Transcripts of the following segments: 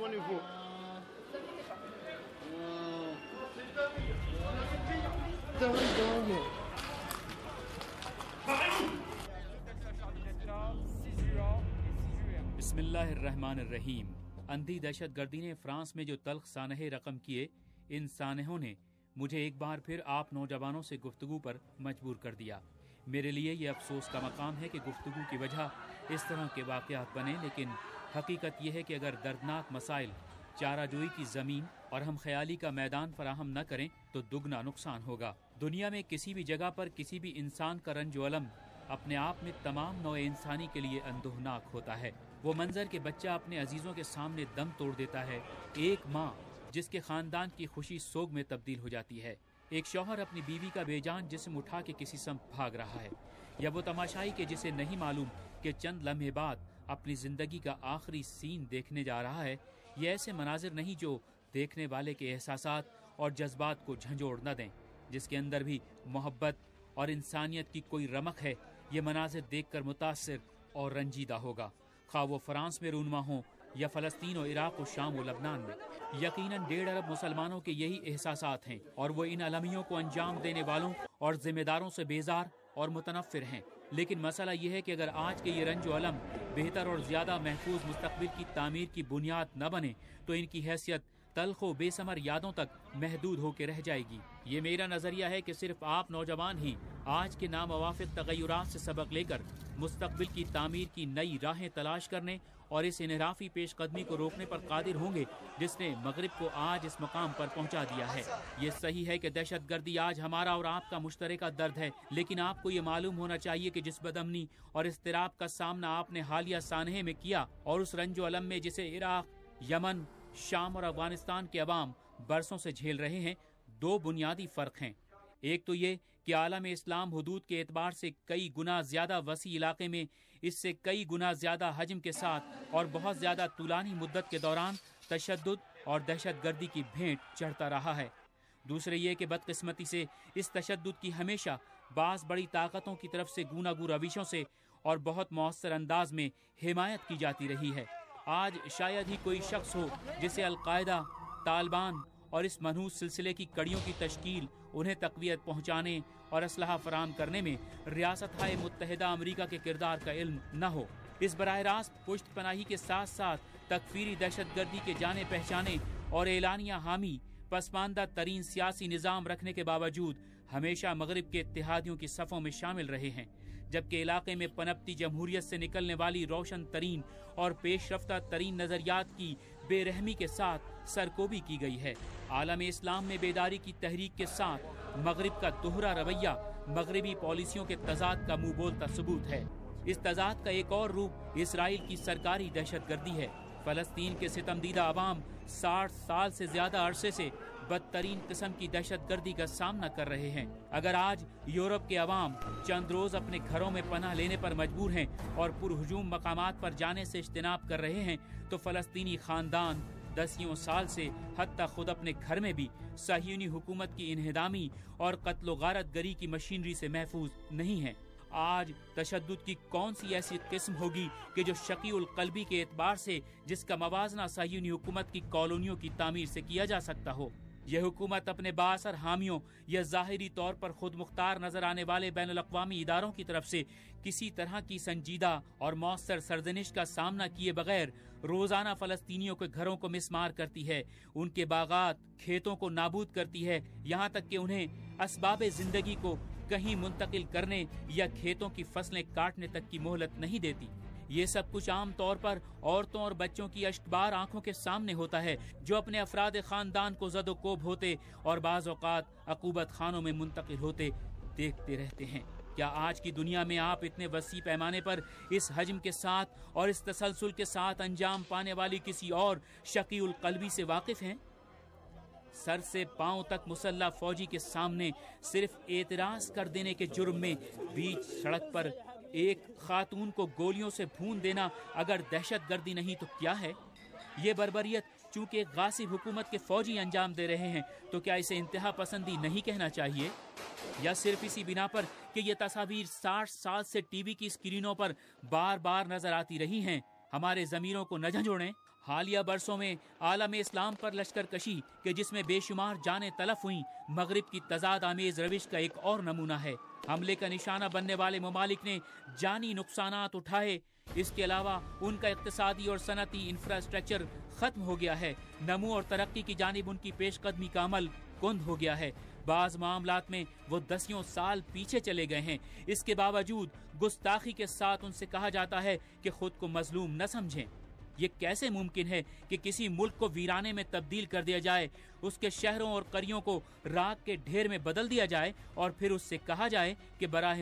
بسم اللہ الرحمن الرحیم۔ اندھی دہشت گردی نے فرانس میں جو تلخ سانحے رقم کیے، ان سانحوں نے مجھے ایک بار پھر آپ نوجوانوں سے گفتگو پر مجبور کر دیا۔ میرے لیے یہ افسوس کا مقام ہے کہ گفتگو کی وجہ اس طرح کے واقعات بنے، لیکن حقیقت یہ ہے کہ اگر دردناک مسائل چارہ جوئی کی زمین اور ہم خیالی کا میدان فراہم نہ کریں تو دگنا نقصان ہوگا۔ دنیا میں کسی بھی جگہ پر کسی بھی انسان کا رنج و الم اپنے آپ میں تمام نوع انسانی کے لیے اندوہناک ہوتا ہے۔ وہ منظر کہ بچہ اپنے عزیزوں کے سامنے دم توڑ دیتا ہے، ایک ماں جس کے خاندان کی خوشی سوگ میں تبدیل ہو جاتی ہے، ایک شوہر اپنی بیوی کا بے جان جسم اٹھا کے کسی سمت بھاگ رہا ہے، یا وہ تماشائی کہ جسے نہیں معلوم کہ چند لمحے بعد اپنی زندگی کا آخری سین دیکھنے جا رہا ہے، یہ ایسے مناظر نہیں جو دیکھنے والے کے احساسات اور جذبات کو جھنجھوڑ نہ دیں۔ جس کے اندر بھی محبت اور انسانیت کی کوئی رمق ہے، یہ مناظر دیکھ کر متاثر اور رنجیدہ ہوگا، خواہ وہ فرانس میں رونما ہوں یا فلسطین و عراق و شام و لبنان میں۔ یقیناً 1.5 ارب مسلمانوں کے یہی احساسات ہیں، اور وہ ان المیوں کو انجام دینے والوں اور ذمہ داروں سے بیزار اور متنفر ہیں۔ لیکن مسئلہ یہ ہے کہ اگر آج کے یہ رنج و الم بہتر اور زیادہ محفوظ مستقبل کی تعمیر کی بنیاد نہ بنے تو ان کی حیثیت تلخ و بے ثمر یادوں تک محدود ہو کے رہ جائے گی۔ یہ میرا نظریہ ہے کہ صرف آپ نوجوان ہی آج کے ناموافق تغیرات سے سبق لے کر مستقبل کی تعمیر کی نئی راہیں تلاش کرنے اور اس انحرافی پیش قدمی کو روکنے پر قادر ہوں گے جس نے مغرب کو آج اس مقام پر پہنچا دیا ہے۔ یہ صحیح ہے کہ دہشت گردی آج ہمارا اور آپ کا مشترکہ درد ہے، لیکن آپ کو یہ معلوم ہونا چاہیے کہ جس بدامنی اور اضطراب کا سامنا آپ نے حالیہ سانحے میں کیا، اور اس رنج و الم میں جسے عراق، یمن، شام اور افغانستان کے عوام برسوں سے جھیل رہے ہیں، 2 بنیادی فرق ہیں۔ ایک تو یہ کہ عالم اسلام حدود کے اعتبار سے کئی گنا زیادہ وسیع علاقے میں اس سے کئی گنا زیادہ حجم کے ساتھ اور بہت زیادہ طولانی مدت کے دوران تشدد اور دہشت گردی کی بھینٹ چڑھتا رہا ہے۔ دوسرے یہ کہ بدقسمتی سے اس تشدد کی ہمیشہ بعض بڑی طاقتوں کی طرف سے گوناگوں روشوں سے اور بہت مؤثر انداز میں حمایت کی جاتی رہی ہے۔ آج شاید ہی کوئی شخص ہو جسے القاعدہ، طالبان اور اس منحوس سلسلے کی کڑیوں کی تشکیل، انہیں تقویت پہنچانے اور اسلحہ فراہم کرنے میں ریاستہائے متحدہ امریکہ کے کردار کا علم نہ ہو۔ اس براہ راست پشت پناہی کے ساتھ ساتھ تکفیری دہشت گردی کے جانے پہچانے اور اعلانیہ حامی پسماندہ ترین سیاسی نظام رکھنے کے باوجود ہمیشہ مغرب کے اتحادیوں کی صفوں میں شامل رہے ہیں، جبکہ علاقے میں پنپتی جمہوریت سے نکلنے والی روشن ترین اور پیش رفتہ ترین نظریات کی بے رحمی کے ساتھ سرکوبی کی گئی ہے۔ عالم اسلام میں بیداری کی تحریک کے ساتھ مغرب کا دوہرا رویہ مغربی پالیسیوں کے تضاد کا منہ بولتا ثبوت ہے۔ اس تضاد کا ایک اور روپ اسرائیل کی سرکاری دہشت گردی ہے۔ فلسطین کے ستم دیدہ عوام 60 سال سے زیادہ عرصے سے بدترین قسم کی دہشت گردی کا سامنا کر رہے ہیں۔ اگر آج یورپ کے عوام چند روز اپنے گھروں میں پناہ لینے پر مجبور ہیں اور پرہجوم مقامات پر جانے سے اجتناب کر رہے ہیں، تو فلسطینی خاندان 10 سال سے حتیٰ خود اپنے گھر میں بھی صہیونی حکومت کی انہدامی اور قتل و غارت گری کی مشینری سے محفوظ نہیں ہیں۔ آج تشدد کی کون سی ایسی قسم ہوگی کہ جو شقی القلبی کے اعتبار سے جس کا موازنہ صہیونی حکومت کی کالونیوں کی تعمیر سے کیا جا سکتا ہو؟ یہ حکومت اپنے بااثر حامیوں یا ظاہری طور پر خود مختار نظر آنے والے بین الاقوامی اداروں کی طرف سے کسی طرح کی سنجیدہ اور مؤثر سرزنش کا سامنا کیے بغیر روزانہ فلسطینیوں کے گھروں کو مسمار کرتی ہے، ان کے باغات، کھیتوں کو نابود کرتی ہے، یہاں تک کہ انہیں اسباب زندگی کو کہیں منتقل کرنے یا کھیتوں کی فصلیں کاٹنے تک کی مہلت نہیں دیتی۔ یہ سب کچھ عام طور پر عورتوں اور بچوں کی اشکبار آنکھوں کے سامنے ہوتا ہے، جو اپنے افراد خاندان کو زد و کوب ہوتے اور بعض اوقات عقوبت خانوں میں منتقل ہوتے دیکھتے رہتے ہیں۔ کیا آج کی دنیا میں آپ اتنے وسیع پیمانے پر اس حجم کے ساتھ اور اس تسلسل کے ساتھ انجام پانے والی کسی اور شقی القلبی سے واقف ہیں؟ سر سے پاؤں تک مسلح فوجی کے سامنے صرف اعتراض کر دینے کے جرم میں بیچ سڑک پر ایک خاتون کو گولیوں سے بھون دینا اگر دہشت گردی نہیں تو کیا ہے؟ یہ بربریت چونکہ ایک غاصب حکومت کے فوجی انجام دے رہے ہیں تو کیا اسے انتہا پسندی نہیں کہنا چاہیے؟ یا صرف اسی بنا پر کہ یہ تصاویر 60 سال سے ٹی وی کی اسکرینوں پر بار بار نظر آتی رہی ہیں ہمارے ضمیروں کو نہ جھنجھوڑیں؟ حالیہ برسوں میں عالم اسلام پر لشکر کشی کہ جس میں بے شمار جانیں تلف ہوئیں مغرب کی تضاد آمیز روش کا ایک اور نمونہ ہے۔ حملے کا نشانہ بننے والے ممالک نے جانی نقصانات اٹھائے، اس کے علاوہ ان کا اقتصادی اور صنعتی انفراسٹرکچر ختم ہو گیا ہے، نمو اور ترقی کی جانب ان کی پیش قدمی کا عمل کند ہو گیا ہے، بعض معاملات میں وہ دسیوں سال پیچھے چلے گئے ہیں۔ اس کے باوجود گستاخی کے ساتھ ان سے کہا جاتا ہے کہ خود کو مظلوم نہ سمجھیں۔ یہ کیسے ممکن ہے کہ کسی ملک کو ویرانے میں تبدیل کر دیا جائے، اس کے شہروں اور قریوں کو راکھ کے ڈھیر میں بدل دیا جائے اور پھر اس سے کہا جائے کہ برائے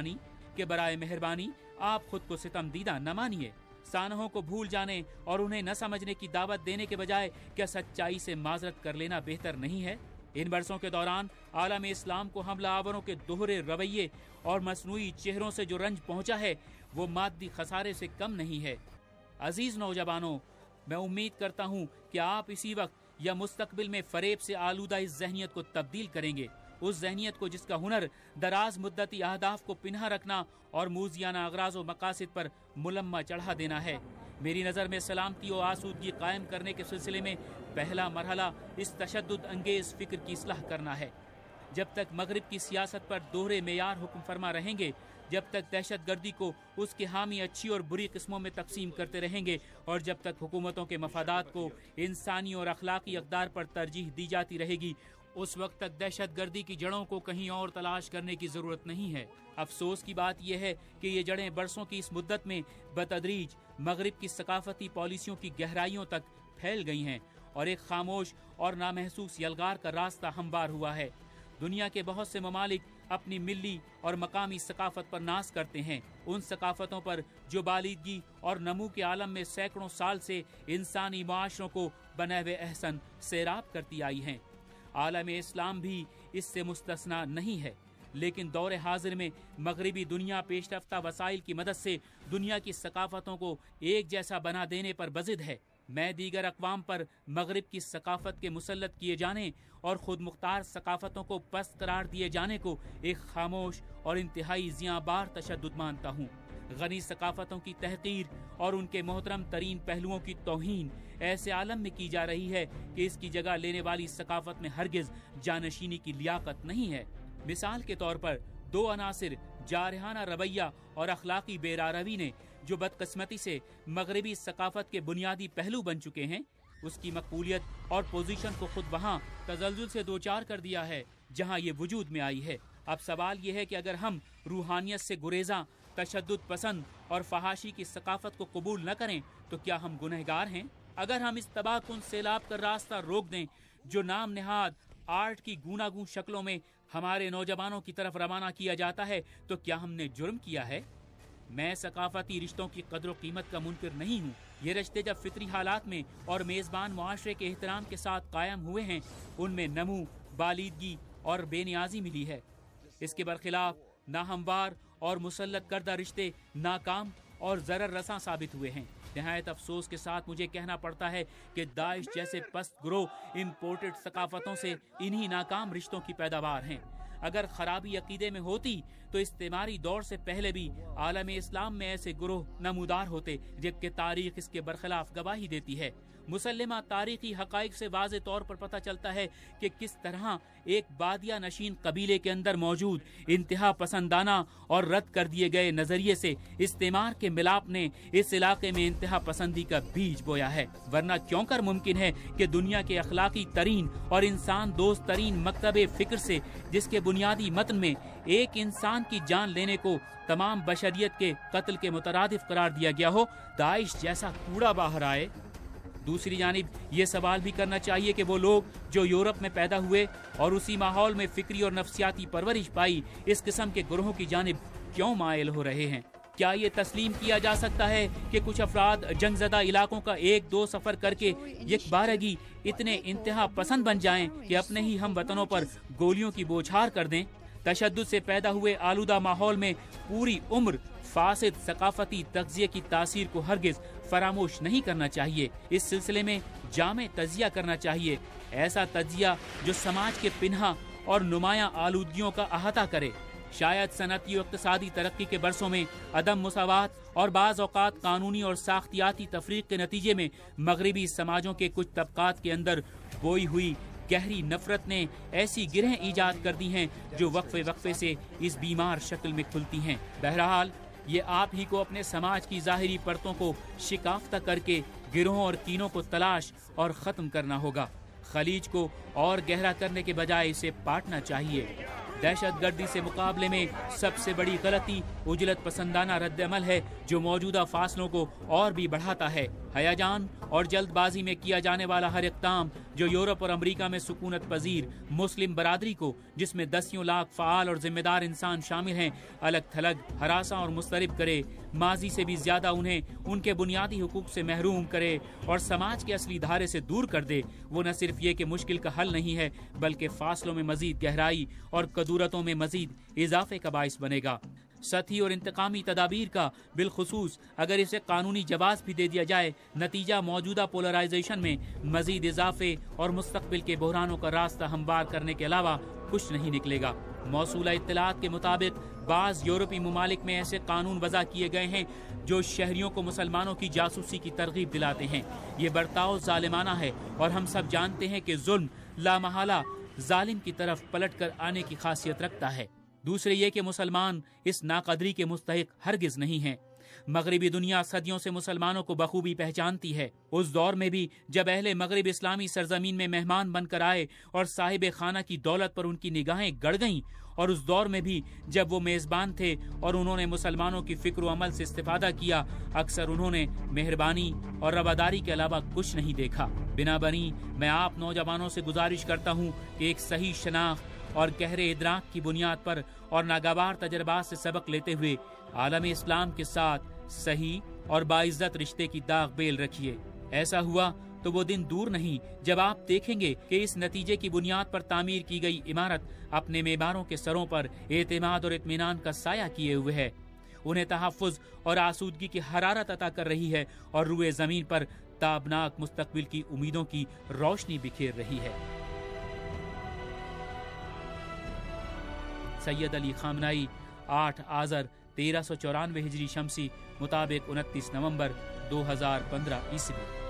مہربانی آپ خود کو ستم دیدہ نہ مانیے۔ سانحوں کو بھول جانے اور انہیں نہ سمجھنے کی دعوت دینے کے بجائے کیا سچائی سے معذرت کر لینا بہتر نہیں ہے؟ ان برسوں کے دوران عالم اسلام کو حملہ آوروں کے دوہرے رویے اور مصنوعی چہروں سے جو رنج پہنچا ہے وہ مادی خسارے سے کم نہیں ہے۔ عزیز نوجوانوں، میں امید کرتا ہوں کہ آپ اسی وقت یا مستقبل میں فریب سے آلودہ اس ذہنیت کو تبدیل کریں گے، اس ذہنیت کو جس کا ہنر دراز مدتی اہداف کو پنہا رکھنا اور موذیانہ اغراض و مقاصد پر ملمہ چڑھا دینا ہے۔ میری نظر میں سلامتی و آسودگی قائم کرنے کے سلسلے میں پہلا مرحلہ اس تشدد انگیز فکر کی اصلاح کرنا ہے۔ جب تک مغرب کی سیاست پر دوہرے معیار حکم فرما رہیں گے، جب تک دہشت گردی کو اس کے حامی اچھی اور بری قسموں میں تقسیم کرتے رہیں گے اور جب تک حکومتوں کے مفادات کو انسانی اور اخلاقی اقدار پر ترجیح دی جاتی رہے گی، اس وقت تک دہشت گردی کی جڑوں کو کہیں اور تلاش کرنے کی ضرورت نہیں ہے۔ افسوس کی بات یہ ہے کہ یہ جڑیں برسوں کی اس مدت میں بتدریج مغرب کی ثقافتی پالیسیوں کی گہرائیوں تک پھیل گئی ہیں اور ایک خاموش اور نامحسوس یلغار کا راستہ ہموار ہوا ہے۔ دنیا کے بہت سے ممالک اپنی ملی اور مقامی ثقافت پر ناز کرتے ہیں، ان ثقافتوں پر جو بالیدگی اور نمو کے عالم میں سینکڑوں سال سے انسانی معاشروں کو بنائے احسن سیراب کرتی آئی ہیں۔ عالم اسلام بھی اس سے مستثنا نہیں ہے، لیکن دور حاضر میں مغربی دنیا پیش رفتہ وسائل کی مدد سے دنیا کی ثقافتوں کو ایک جیسا بنا دینے پر بضد ہے۔ میں دیگر اقوام پر مغرب کی ثقافت کے مسلط کیے جانے اور خود مختار ثقافتوں کو پست قرار دیے جانے کو ایک خاموش اور انتہائی زیاں بار تشدد مانتا ہوں۔ غنی ثقافتوں کی تحقیر اور ان کے محترم ترین پہلوؤں کی توہین ایسے عالم میں کی جا رہی ہے کہ اس کی جگہ لینے والی ثقافت میں ہرگز جانشینی کی لیاقت نہیں ہے۔ مثال کے طور پر دو عناصر جارحانہ رویہ اور اخلاقی بیراروی نے جو بدقسمتی سے مغربی ثقافت کے بنیادی پہلو بن چکے ہیں، اس کی مقبولیت اور پوزیشن کو خود وہاں تزلزل سے دوچار کر دیا ہے جہاں یہ وجود میں آئی ہے۔ اب سوال یہ ہے کہ اگر ہم روحانیت سے گریزاں، تشدد پسند اور فحاشی کی ثقافت کو قبول نہ کریں تو کیا ہم گنہگار ہیں؟ اگر ہم اس تباہ کن سیلاب کا راستہ روک دیں جو نام نہاد آرٹ کی گوناگون شکلوں میں ہمارے نوجوانوں کی طرف روانہ کیا جاتا ہے تو کیا ہم نے جرم کیا ہے؟ میں ثقافتی رشتوں کی قدر و قیمت کا منکر نہیں ہوں۔ یہ رشتے جب فطری حالات میں اور میزبان معاشرے کے احترام کے ساتھ قائم ہوئے ہیں، ان میں نمو، بالیدگی اور بے نیازی ملی ہے۔ اس کے برخلاف ناہموار اور مسلط کردہ رشتے ناکام اور ضرر رساں ثابت ہوئے ہیں۔ نہایت افسوس کے ساتھ مجھے کہنا پڑتا ہے کہ داعش جیسے پست گروہ امپورٹڈ ثقافتوں سے انہی ناکام رشتوں کی پیداوار ہیں۔ اگر خرابی عقیدے میں ہوتی تو استعماری دور سے پہلے بھی عالم اسلام میں ایسے گروہ نمودار ہوتے، جبکہ تاریخ اس کے برخلاف گواہی دیتی ہے۔ مسلمہ تاریخی حقائق سے واضح طور پر پتہ چلتا ہے کہ کس طرح ایک بادیہ نشین قبیلے کے اندر موجود انتہا پسندانہ اور رد کر دیے گئے نظریے سے استعمار کے ملاپ نے اس علاقے میں انتہا پسندی کا بیج بویا ہے۔ ورنہ کیوں کر ممکن ہے کہ دنیا کے اخلاقی ترین اور انسان دوست ترین مکتب فکر سے، جس کے بنیادی متن میں ایک انسان کی جان لینے کو تمام بشریت کے قتل کے مترادف قرار دیا گیا ہو، داعش جیسا کوڑا باہر آئے؟ دوسری جانب یہ سوال بھی کرنا چاہیے کہ وہ لوگ جو یورپ میں پیدا ہوئے اور اسی ماحول میں فکری اور نفسیاتی پرورش پائی، اس قسم کے گروہوں کی جانب کیوں مائل ہو رہے ہیں؟ کیا یہ تسلیم کیا جا سکتا ہے کہ کچھ افراد جنگ زدہ علاقوں کا ایک دو سفر کر کے یک بارگی اتنے انتہا پسند بن جائیں کہ اپنے ہی ہم وطنوں پر گولیوں کی بوچھار کر دیں؟ تشدد سے پیدا ہوئے آلودہ ماحول میں پوری عمر فاسد ثقافتی تغذیے کی تاثیر کو ہرگز فراموش نہیں کرنا چاہیے۔ اس سلسلے میں جامع تجزیہ کرنا چاہیے، ایسا تجزیہ جو سماج کے پنہا اور نمایاں آلودگیوں کا احاطہ کرے۔ شاید صنعتی و اقتصادی ترقی کے برسوں میں عدم مساوات اور بعض اوقات قانونی اور ساختیاتی تفریق کے نتیجے میں مغربی سماجوں کے کچھ طبقات کے اندر بوئی ہوئی گہری نفرت نے ایسی گرہیں ایجاد کر دی ہیں جو وقفے وقفے سے اس بیمار شکل میں کھلتی ہیں۔ بہرحال یہ آپ ہی کو اپنے سماج کی ظاہری پرتوں کو شکافتہ کر کے گروہوں اور کینوں کو تلاش اور ختم کرنا ہوگا۔ خلیج کو اور گہرا کرنے کے بجائے اسے پاٹنا چاہیے۔ دہشت گردی سے مقابلے میں سب سے بڑی غلطی عجلت پسندانہ رد عمل ہے جو موجودہ فاصلوں کو اور بھی بڑھاتا ہے۔ ہیجان اور جلد بازی میں کیا جانے والا ہر اقدام جو یورپ اور امریکہ میں سکونت پذیر مسلم برادری کو، جس میں دسیوں لاکھ فعال اور ذمہ دار انسان شامل ہیں، الگ تھلگ، ہراساں اور مضطرب کرے، ماضی سے بھی زیادہ انہیں ان کے بنیادی حقوق سے محروم کرے اور سماج کے اصلی دھارے سے دور کر دے، وہ نہ صرف یہ کہ مشکل کا حل نہیں ہے بلکہ فاصلوں میں مزید گہرائی اور کدورتوں میں مزید اضافے کا باعث بنے گا۔ سطحی اور انتقامی تدابیر کا بالخصوص اگر اسے قانونی جواز بھی دے دیا جائے، نتیجہ موجودہ پولرائزیشن میں مزید اضافے اور مستقبل کے بحرانوں کا راستہ ہموار کرنے کے علاوہ کچھ نہیں نکلے گا۔ موصولہ اطلاعات کے مطابق بعض یورپی ممالک میں ایسے قانون وضع کیے گئے ہیں جو شہریوں کو مسلمانوں کی جاسوسی کی ترغیب دلاتے ہیں۔ یہ برتاؤ ظالمانہ ہے اور ہم سب جانتے ہیں کہ ظلم لامحالہ ظالم کی طرف پلٹ کر آنے کی خاصیت رکھتا ہے۔ دوسرے یہ کہ مسلمان اس ناقدری کے مستحق ہرگز نہیں ہیں۔ مغربی دنیا صدیوں سے مسلمانوں کو بخوبی پہچانتی ہے۔ اس دور میں بھی جب اہل مغرب اسلامی سرزمین میں مہمان بن کر آئے اور صاحب خانہ کی دولت پر ان کی نگاہیں گڑ گئیں، اور اس دور میں بھی جب وہ میزبان تھے اور انہوں نے مسلمانوں کی فکر و عمل سے استفادہ کیا، اکثر انہوں نے مہربانی اور رواداری کے علاوہ کچھ نہیں دیکھا۔ بنابراین میں آپ نوجوانوں سے گزارش کرتا ہوں کہ ایک صحیح شناخت اور گہرے ادراک کی بنیاد پر اور ناگوار تجربات سے سبق لیتے ہوئے عالم اسلام کے ساتھ صحیح اور باعزت رشتے کی داغ بیل رکھیے۔ ایسا ہوا تو وہ دن دور نہیں جب آپ دیکھیں گے کہ اس نتیجے کی بنیاد پر تعمیر کی گئی عمارت اپنے معماروں کے سروں پر اعتماد اور اطمینان کا سایہ کیے ہوئے ہے، انہیں تحفظ اور آسودگی کی حرارت عطا کر رہی ہے اور روئے زمین پر تابناک مستقبل کی امیدوں کی روشنی بکھیر رہی ہے۔ سید علی خامنائی 8 آذر 1394 ہجری شمسی مطابق 29 نومبر 2015 عیسوی۔